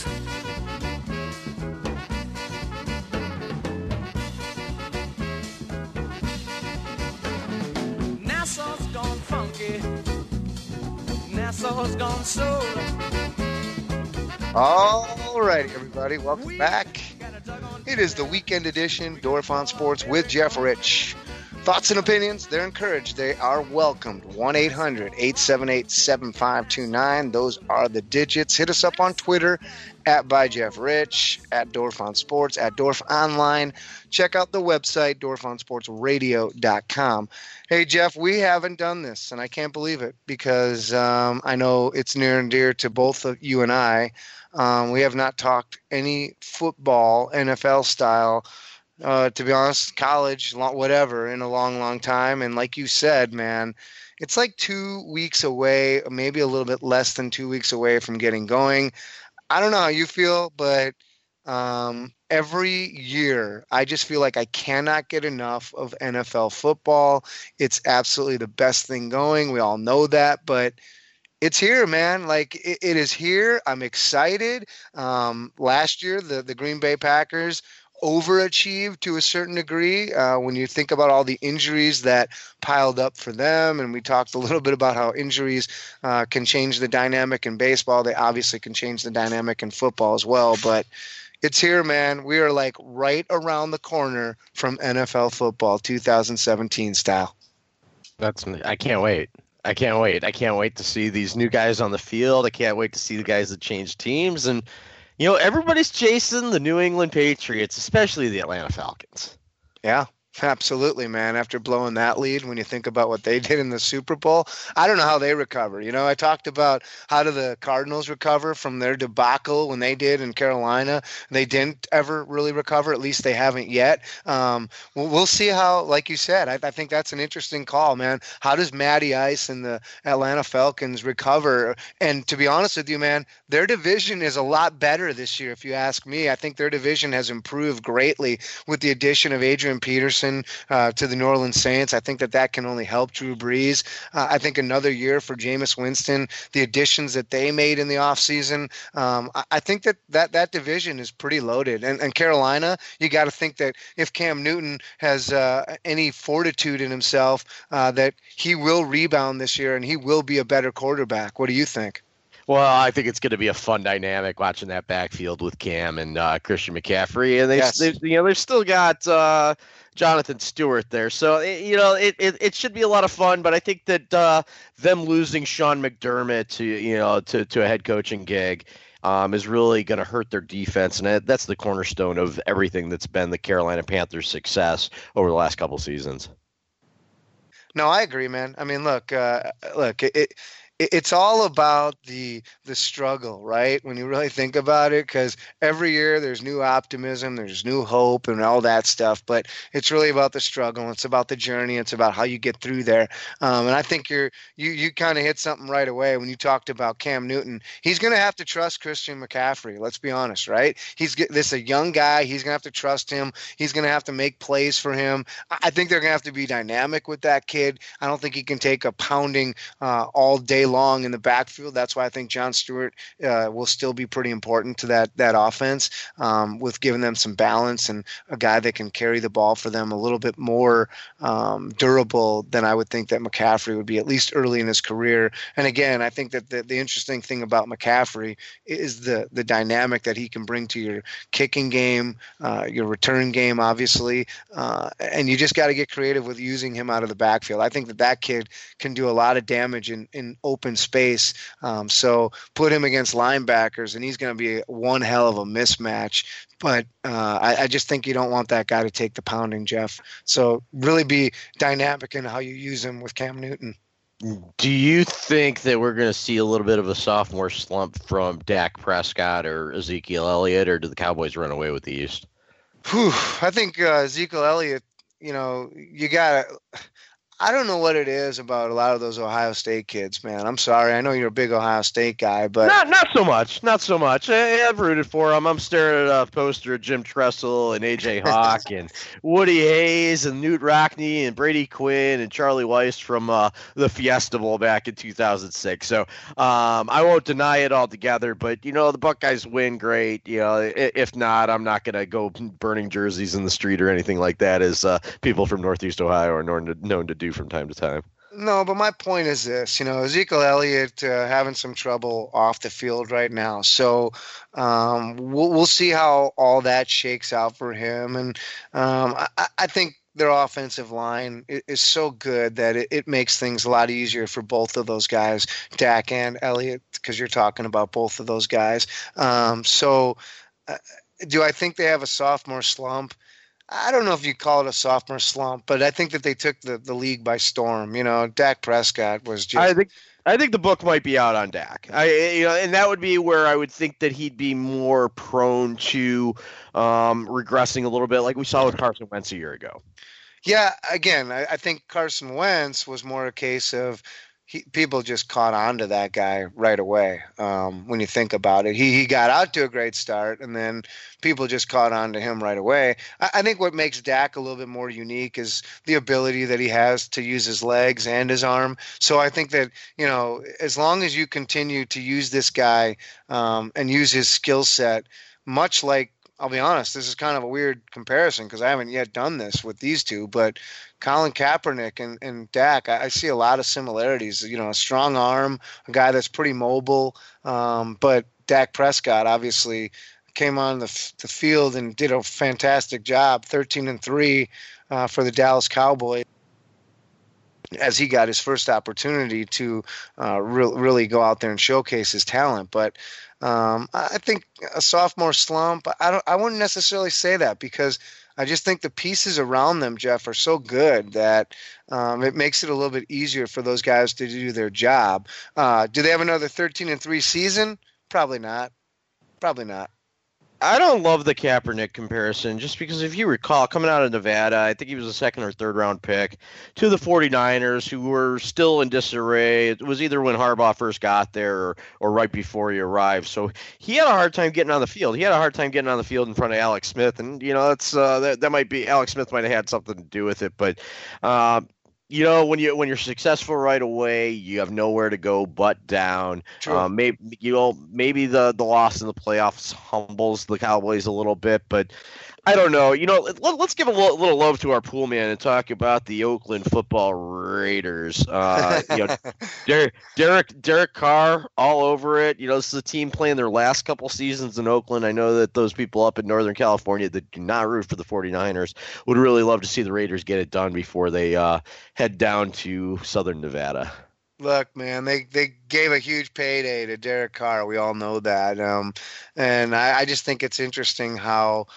Speaker 6: Nassau's gone funky. Nassau's gone soul.
Speaker 7: All righty, everybody. Welcome back. It is the weekend edition, Dorf on Sports with Jeff Rich. Thoughts and opinions, they're encouraged. They are welcomed. one eight hundred eight seven eight seven five two nine. Those are the digits. Hit us up on Twitter at by Jeff Rich, at Dorf on Sports, at Dorf Online. Check out the website, dorf on sports radio dot com. Hey, Jeff, we haven't done this, and I can't believe it because um, I know it's near and dear to both of you and I. Um, we have not talked any football, N F L style, Uh, to be honest, college, whatever, in a long, long time. And like you said, man, it's like two weeks away, maybe a little bit less than two weeks away from getting going. I don't know how you feel, but um, every year I just feel like I cannot get enough of N F L football. It's absolutely the best thing going. We all know that, but it's here, man. Like it, it is here. I'm excited. Um, last year, the, the Green Bay Packers overachieved to a certain degree uh, when you think about all the injuries that piled up for them. And we talked a little bit about how injuries uh, can change the dynamic in baseball. They obviously can change the dynamic in football as well. But it's here, man. We are like right around the corner from N F L football, two thousand seventeen style.
Speaker 8: That's I can't wait. I can't wait. I can't wait to see these new guys on the field. I can't wait to see the guys that change teams. And you know, everybody's chasing the New England Patriots, especially the Atlanta Falcons.
Speaker 7: Yeah, absolutely, man. After blowing that lead, when you think about what they did in the Super Bowl, I don't know how they recover. You know, I talked about how do the Cardinals recover from their debacle when they did in Carolina. They didn't ever really recover. At least they haven't yet. Um, we'll, we'll see how, like you said, I, I think that's an interesting call, man. How does Matty Ice and the Atlanta Falcons recover? And to be honest with you, man, their division is a lot better this year, if you ask me. I think their division has improved greatly with the addition of Adrian Peterson uh, to the New Orleans Saints. I think that that can only help Drew Brees. Uh, I think another year for Jameis Winston, the additions that they made in the offseason, um, I, I think that, that that division is pretty loaded. And, and Carolina, you got to think that if Cam Newton has uh, any fortitude in himself, uh, that he will rebound this year and he will be a better quarterback. What do you think?
Speaker 8: Well, I think it's going to be a fun dynamic watching that backfield with Cam and uh, Christian McCaffrey, and they,
Speaker 7: Yes.
Speaker 8: they, you know, they've still got uh, Jonathan Stewart there, so it, you know, it, it it should be a lot of fun. But I think that uh, them losing Sean McDermott to you know to to a head coaching gig um, is really going to hurt their defense, and that, that's the cornerstone of everything that's been the Carolina Panthers' success over the last couple seasons.
Speaker 7: No, I agree, man. I mean, look, uh, look, it, it it's all about the the struggle, right? When you really think about it, because every year there's new optimism, there's new hope, and all that stuff. But it's really about the struggle. It's about the journey. It's about how you get through there. Um, and I think you're you you kind of hit something right away when you talked about Cam Newton. He's going to have to trust Christian McCaffrey. Let's be honest, right? He's this a young guy. He's going to have to trust him. He's going to have to make plays for him. I think they're going to have to be dynamic with that kid. I don't think he can take a pounding uh, all day long in the backfield. That's why I think John Stewart uh, will still be pretty important to that that offense, um, with giving them some balance and a guy that can carry the ball for them a little bit more um, durable than I would think that McCaffrey would be, at least early in his career. And again, I think that the, the interesting thing about McCaffrey is the the dynamic that he can bring to your kicking game, uh, your return game, obviously, uh, and you just got to get creative with using him out of the backfield. I think that that kid can do a lot of damage in, in open space. Um, so put him against linebackers, and he's going to be one hell of a mismatch. But uh, I, I just think you don't want that guy to take the pounding, Jeff. So really be dynamic in how you use him with Cam Newton.
Speaker 8: Do you think that we're going to see a little bit of a sophomore slump from Dak Prescott or Ezekiel Elliott, or do the Cowboys run away with the East?
Speaker 7: Whew, I think uh, Ezekiel Elliott, you know, you got to – I don't know what it is about a lot of those Ohio State kids, man. I'm sorry. I know you're a big Ohio State guy, but
Speaker 8: not not so much. Not so much. I, I've rooted for them. I'm staring at a poster of Jim Tressel and A J Hawk and Woody Hayes and Newt Rockne and Brady Quinn and Charlie Weiss from uh, the Fiesta Bowl back in two thousand six. So um, I won't deny it altogether, but you know the Buckeyes win, great. You know, if not, I'm not going to go burning jerseys in the street or anything like that, as uh, people from Northeast Ohio are known to, known to do from time to time.
Speaker 7: No, but my point is this, you know, Ezekiel Elliott uh, having some trouble off the field right now. So um, we'll, we'll see how all that shakes out for him. And um, I, I think their offensive line is, is so good that it, it makes things a lot easier for both of those guys, Dak and Elliott, because you're talking about both of those guys. Um, so uh, do I think they have a sophomore slump? I don't know if you call it a sophomore slump, but I think that they took the, the league by storm. You know, Dak Prescott was just.
Speaker 8: I think I think the book might be out on Dak. I you know, and that would be where I would think that he'd be more prone to um, regressing a little bit, like we saw with Carson Wentz a year ago.
Speaker 7: Yeah, again, I, I think Carson Wentz was more a case of. He, people just caught on to that guy right away. Um, when you think about it, he he got out to a great start, and then people just caught on to him right away. I, I think what makes Dak a little bit more unique is the ability that he has to use his legs and his arm. So I think that, you know, as long as you continue to use this guy um, and use his skill set, much like, I'll be honest, this is kind of a weird comparison because I haven't yet done this with these two, but Colin Kaepernick and, and Dak, I, I see a lot of similarities. You know, a strong arm, a guy that's pretty mobile, um, but Dak Prescott obviously came on the, the field and did a fantastic job, thirteen and three uh, for the Dallas Cowboys, as he got his first opportunity to uh, re- really go out there and showcase his talent. But um, I think a sophomore slump, I don't, I wouldn't necessarily say that because I just think the pieces around them, Jeff, are so good that um, it makes it a little bit easier for those guys to do their job. Uh, do they have another thirteen and three season? Probably not. Probably not.
Speaker 8: I don't love the Kaepernick comparison just because if you recall, coming out of Nevada, I think he was a second or third round pick to the 49ers, who were still in disarray. It was either when Harbaugh first got there or, or right before he arrived. So he had a hard time getting on the field. He had a hard time getting on the field in front of Alex Smith. And, you know, that's uh, that, that might be Alex Smith might have had something to do with it. But, uh, you know, when you when you're successful right away, you have nowhere to go but down. Um, maybe you know maybe the, the loss in the playoffs humbles the Cowboys a little bit, but I don't know. You know, let, let's give a little, little love to our pool man and talk about the Oakland Football Raiders. Uh, you know, Derek, Derek Derek Carr all over it. You know, this is a team playing their last couple seasons in Oakland. I know that those people up in Northern California that do not root for the 49ers would really love to see the Raiders get it done before they uh, head down to Southern Nevada.
Speaker 7: Look, man, they, they gave a huge payday to Derek Carr. We all know that. Um, and I, I just think it's interesting how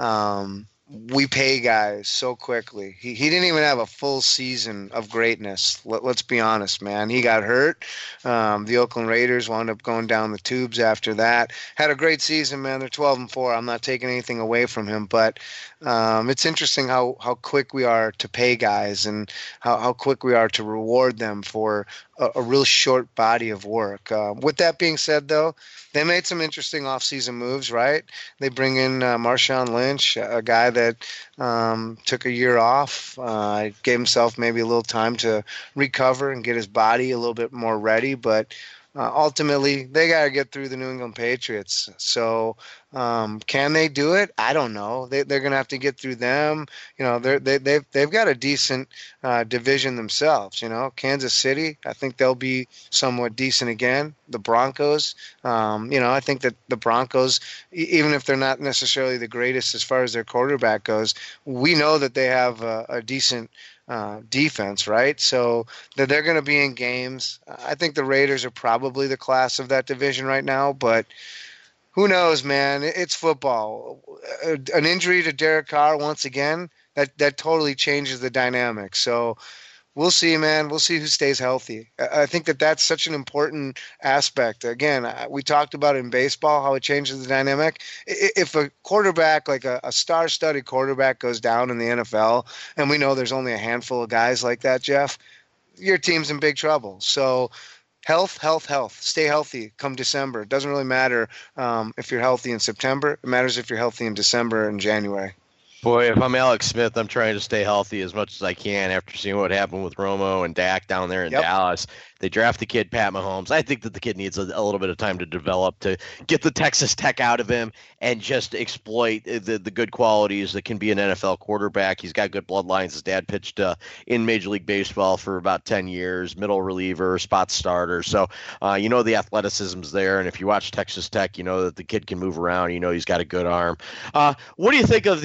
Speaker 7: um, we pay guys so quickly. He he didn't even have a full season of greatness. Let, let's be honest, man. He got hurt. Um, the Oakland Raiders wound up going down the tubes after that. Had a great season, man. They're twelve and four. I'm not taking anything away from him, but um, it's interesting how, how quick we are to pay guys and how, how quick we are to reward them for a, a real short body of work. Uh, with that being said, though, they made some interesting offseason moves, right? They bring in uh, Marshawn Lynch, a guy that um, took a year off, uh, gave himself maybe a little time to recover and get his body a little bit more ready. But uh, ultimately, they got to get through the New England Patriots. So um, can they do it? I don't know. They, they're going to have to get through them. You know, they're, they, they've, they've got a decent uh, division themselves. You know, Kansas City, I think they'll be somewhat decent again. The Broncos, um, you know, I think that the Broncos, even if they're not necessarily the greatest as far as their quarterback goes, we know that they have a, a decent uh, defense, right? So that they're going to be in games. I think the Raiders are probably the class of that division right now, but who knows, man? It's football. An injury to Derek Carr once again, that, that totally changes the dynamic. So we'll see, man. We'll see who stays healthy. I think that that's such an important aspect. Again, we talked about in baseball how it changes the dynamic. If a quarterback, like a, a star-studded quarterback, goes down in the N F L, and we know there's only a handful of guys like that, Jeff, your team's in big trouble. So health, health, health. Stay healthy come December. It doesn't really matter um, if you're healthy in September. It matters if you're healthy in December and January.
Speaker 8: Boy, if I'm Alex Smith, I'm trying to stay healthy as much as I can after seeing what happened with Romo and Dak down there in yep. Dallas. They draft the kid, Pat Mahomes. I think that the kid needs a, a little bit of time to develop, to get the Texas Tech out of him and just exploit the, the good qualities that can be an N F L quarterback. He's got good bloodlines. His dad pitched uh, in Major League Baseball for about ten years, middle reliever, spot starter. So, uh, you know, the athleticism's there. And if you watch Texas Tech, you know that the kid can move around. You know he's got a good arm. Uh, what do you think of the uh,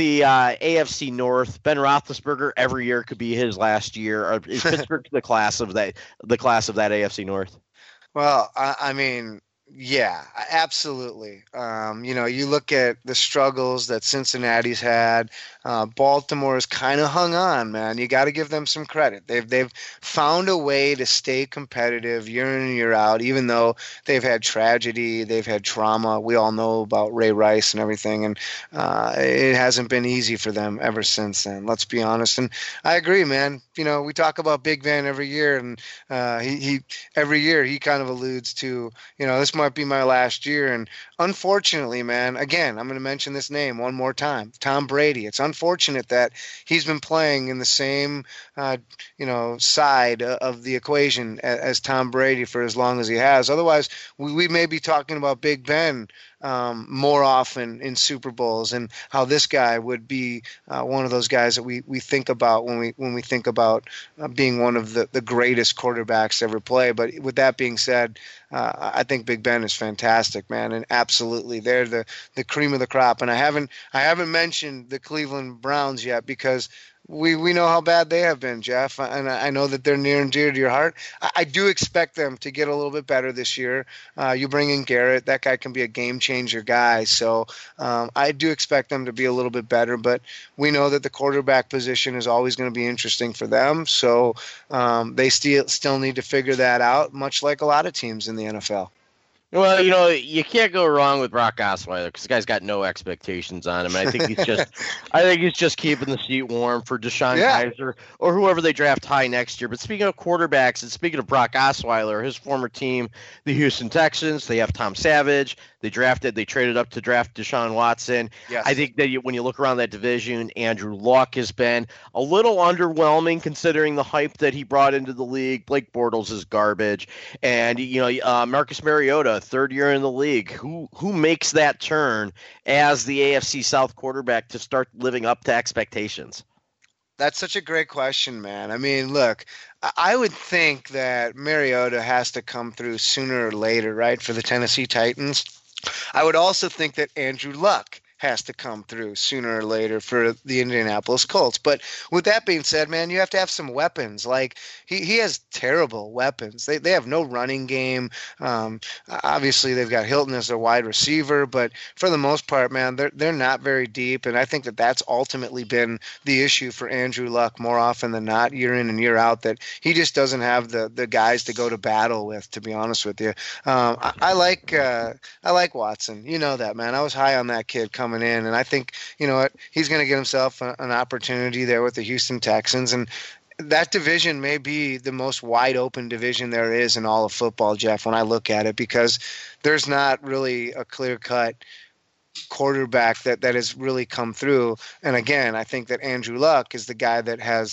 Speaker 8: uh, A F C North, Ben Roethlisberger every year could be his last year. Or is Pittsburgh the class of that the class of that A F C North?
Speaker 7: Well, I, I mean, yeah, absolutely. Um, you know, you look at the struggles that Cincinnati's had. Uh, Baltimore has kind of hung on, man. You got to give them some credit. They've they've found a way to stay competitive year in and year out, even though they've had tragedy, they've had trauma. We all know about Ray Rice and everything, and uh, it hasn't been easy for them ever since then. Let's be honest. And I agree, man. You know, we talk about Big Van every year, and uh, he, he every year he kind of alludes to, you know, this might be my last year. And unfortunately, man, again, I'm going to mention this name one more time, Tom Brady. It's unfortunate that he's been playing in the same, uh, you know, side of the equation as, as Tom Brady for as long as he has. Otherwise, we, we may be talking about Big Ben um, more often in Super Bowls, and how this guy would be uh, one of those guys that we, we think about when we when we think about uh, being one of the, the greatest quarterbacks to ever play. But with that being said, uh, I think Big Ben is fantastic, man, and absolutely they're the, the cream of the crop. And I haven't I haven't mentioned the Cleveland Browns yet, because we we know how bad they have been, Jeff, and I know that they're near and dear to your heart. I, I do expect them to get a little bit better this year. Uh, you bring in Garrett, that guy can be a game changer guy, so um, I do expect them to be a little bit better, but we know that the quarterback position is always going to be interesting for them, so um, they still still need to figure that out, much like a lot of teams in the N F L.
Speaker 8: Well, you know, you can't go wrong with Brock Osweiler, because the guy's got no expectations on him. And I think he's just, I think he's just keeping the seat warm for Deshaun
Speaker 7: Yeah.
Speaker 8: Kaiser or whoever they draft high next year. But speaking of quarterbacks, and speaking of Brock Osweiler, his former team, the Houston Texans, they have Tom Savage. They drafted, they traded up to draft Deshaun Watson.
Speaker 7: Yes.
Speaker 8: I think that you, when you look around that division, Andrew Luck has been a little underwhelming considering the hype that he brought into the league. Blake Bortles is garbage, and you know uh, Marcus Mariota, third year in the league. Who who makes that turn as the A F C South quarterback to start living up to expectations?
Speaker 7: That's such a great question, man. I mean, look, I- I would think that Mariota has to come through sooner or later, right, for the Tennessee Titans. I would also think that Andrew Luck has to come through sooner or later for the Indianapolis Colts. But with that being said, man, you have to have some weapons. Like, he, he has terrible weapons. They they have no running game. Um, obviously, they've got Hilton as their wide receiver, but for the most part, man, they're, they're not very deep. And I think that that's ultimately been the issue for Andrew Luck more often than not, year in and year out, that he just doesn't have the, the guys to go to battle with, to be honest with you. Um, I, I like uh, I like Watson. You know that, man. I was high on that kid coming in, and I think, you know what, he's going to get himself a, an opportunity there with the Houston Texans, and that division may be the most wide open division there is in all of football, Jeff, when I look at it, because there's not really a clear cut quarterback that, that has really come through. And again, I think that Andrew Luck is the guy that has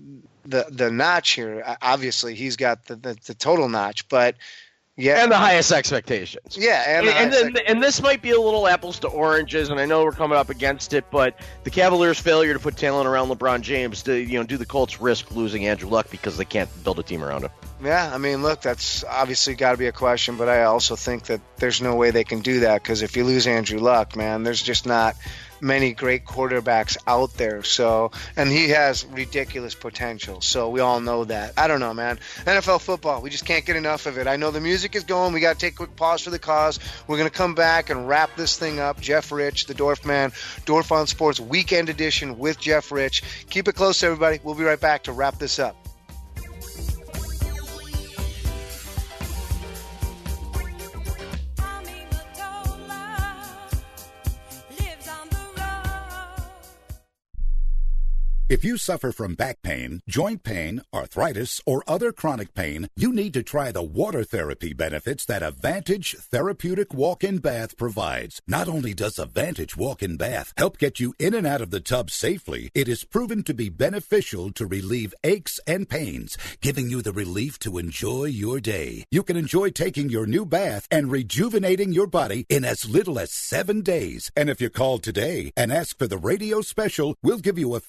Speaker 7: the the notch here. Obviously, he's got the, the, the total notch, but yeah,
Speaker 8: and the highest expectations.
Speaker 7: Yeah, and
Speaker 8: and,
Speaker 7: the
Speaker 8: and, and, and this might be a little apples to oranges, and I know we're coming up against it, but the Cavaliers' failure to put talent around LeBron James, to you know, do the Colts risk losing Andrew Luck because they can't build a team around him?
Speaker 7: Yeah, I mean, look, that's obviously got to be a question, but I also think that there's no way they can do that, because if you lose Andrew Luck, man, there's just not many great quarterbacks out there. So, and he has ridiculous potential. So we all know that. I don't know, man. N F L football, we just can't get enough of it. I know the music is going. We got to take a quick pause for the cause. We're going to come back and wrap this thing up. Jeff Rich, the Dorf Man, Dorf on Sports Weekend Edition with Jeff Rich. Keep it close, everybody. We'll be right back to wrap this up.
Speaker 11: If you suffer from back pain, joint pain, arthritis, or other chronic pain, you need to try the water therapy benefits that Advantage Therapeutic Walk-In Bath provides. Not only does Advantage Walk-In Bath help get you in and out of the tub safely, it is proven to be beneficial to relieve aches and pains, giving you the relief to enjoy your day. You can enjoy taking your new bath and rejuvenating your body in as little as seven days. And if you call today and ask for the radio special, we'll give you a fifteen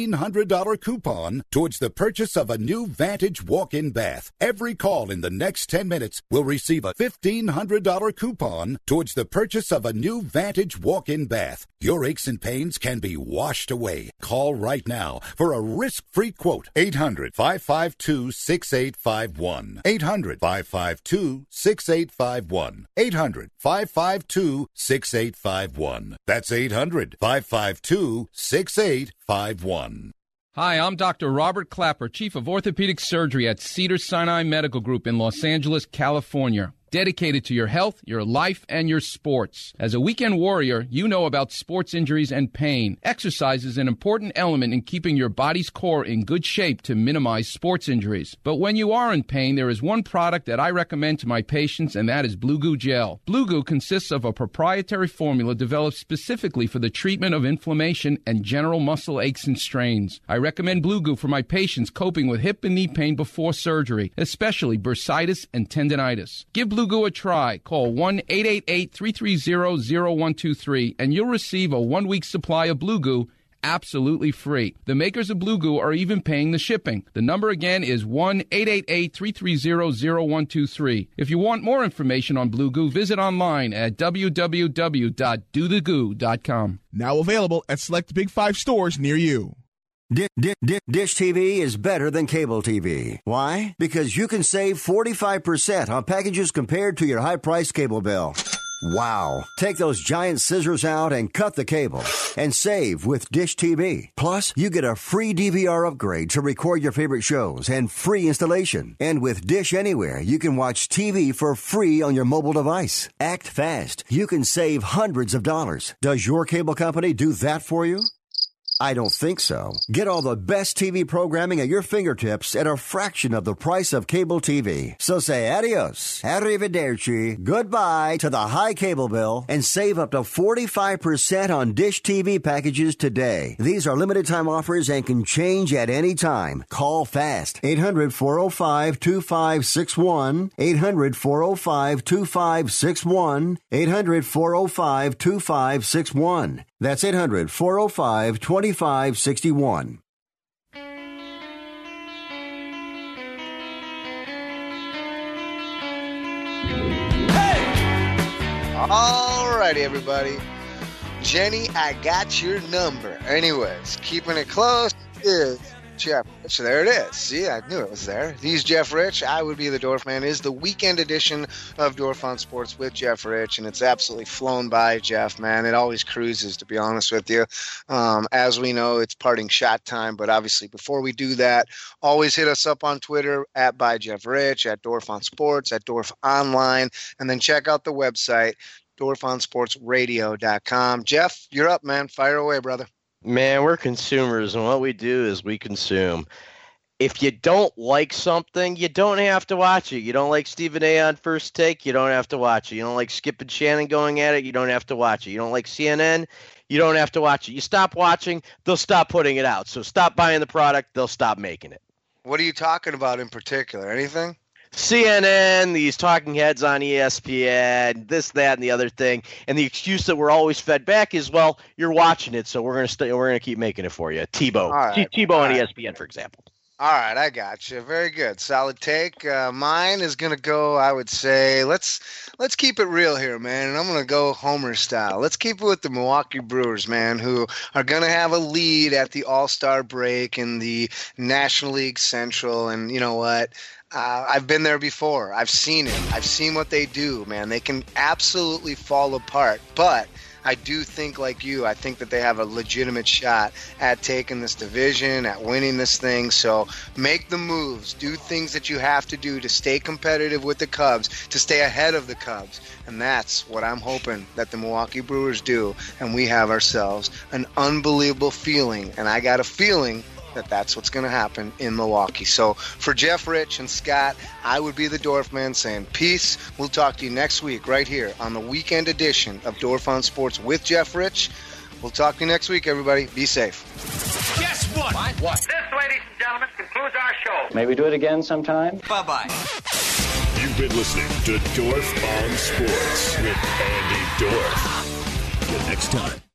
Speaker 11: fifteen hundred dollars coupon towards the purchase of a new Vantage walk-in bath. Every call in the next ten minutes will receive a fifteen hundred dollars coupon towards the purchase of a new Vantage walk-in bath. Your aches and pains can be washed away. Call right now for a risk-free quote. eight hundred, five five two, six eight five one. eight hundred, five five two, six eight five one. eight hundred, five five two, six eight five one. That's eight hundred, five five two, six eight five one.
Speaker 20: Hi, I'm Doctor Robert Clapper, Chief of Orthopedic Surgery at Cedars-Sinai Medical Group in Los Angeles, California. Dedicated to your health, your life, and your sports. As a weekend warrior, you know about sports injuries and pain. Exercise is an important element in keeping your body's core in good shape to minimize sports injuries. But when you are in pain, there is one product that I recommend to my patients, and that is Blue Goo Gel. Blue Goo consists of a proprietary formula developed specifically for the treatment of inflammation and general muscle aches and strains. I recommend Blue Goo for my patients coping with hip and knee pain before surgery, especially bursitis and tendinitis. Give Blue Blue Goo a try. Call one eight eight eight, three three zero, zero one two three and you'll receive a one-week supply of Blue Goo absolutely free. The makers of Blue Goo are even paying the shipping. The number again is one eight eight eight, three three zero, zero one two three. If you want more information on Blue Goo, visit online at w w w dot do the goo dot com.
Speaker 21: Now available at select Big Five stores near you.
Speaker 15: Di- di- di- Dish T V is better than cable T V. Why? Because you can save forty-five percent on packages compared to your high-priced cable bill. Wow. Take those giant scissors out and cut the cable and save with Dish T V. Plus, you get a free D V R upgrade to record your favorite shows and free installation. And with Dish Anywhere, you can watch T V for free on your mobile device. Act fast. You can save hundreds of dollars. Does your cable company do that for you? I don't think so. Get all the best T V programming at your fingertips at a fraction of the price of cable T V. So say adios, arrivederci, goodbye to the high cable bill and save up to forty-five percent on Dish T V packages today. These are limited time offers and can change at any time. Call fast. eight hundred, four oh five, two five six one. eight hundred, four oh five, two five six one. eight hundred, four oh five, two five six one. That's eight hundred, four oh five, two five six one.
Speaker 7: All righty, everybody. Jenny, I got your number. Anyways, keeping it close is Jeff Rich. There it is. See, I knew it was there. He's Jeff Rich. I would be the Dorf Man. It is the weekend edition of Dorf on Sports with Jeff Rich, and it's absolutely flown by, Jeff, man. It always cruises, to be honest with you. Um, as we know, it's parting shot time, but obviously before we do that, always hit us up on Twitter at by Jeff Rich, at Dorf on Sports, at Dorf Online, and then check out the website, dorf on sports radio dot com. Jeff, you're up, man. Fire away, brother.
Speaker 8: Man, we're consumers, and what we do is we consume. If you don't like something, you don't have to watch it. You don't like Stephen A. on First Take, you don't have to watch it. You don't like Skip and Shannon going at it, you don't have to watch it. You don't like C N N, you don't have to watch it. You stop watching, they'll stop putting it out. So stop buying the product, they'll stop making it.
Speaker 7: What are you talking about in particular? Anything?
Speaker 8: C N N, these talking heads on E S P N, this, that, and the other thing, and the excuse that we're always fed back is, well, you're watching it, so we're gonna stay. We're gonna keep making it for you. Tebow, right, T- Tebow on right. E S P N, for example.
Speaker 7: All right, I got you. Very good, solid take. Uh, mine is gonna go. I would say let's let's keep it real here, man, and I'm gonna go Homer style. Let's keep it with the Milwaukee Brewers, man, who are gonna have a lead at the All-Star break in the National League Central, and you know what? Uh, I've been there before. I've seen it. I've seen what they do, man. They can absolutely fall apart. But I do think, like you, I think that they have a legitimate shot at taking this division, at winning this thing. So make the moves. Do things that you have to do to stay competitive with the Cubs, to stay ahead of the Cubs. And that's what I'm hoping that the Milwaukee Brewers do. And we have ourselves an unbelievable feeling. And I got a feeling that that's what's going to happen in Milwaukee. So for Jeff Rich and Scott, I would be the Dorf Man saying peace. We'll talk to you next week right here on the weekend edition of Dorf on Sports with Jeff Rich. We'll talk to you next week, everybody. Be safe.
Speaker 3: Guess what? What? What?
Speaker 4: This, ladies and gentlemen, concludes our show.
Speaker 22: Maybe do it again sometime.
Speaker 3: Bye-bye.
Speaker 5: You've been listening to Dorf on Sports with Andy Dorf. Till next time.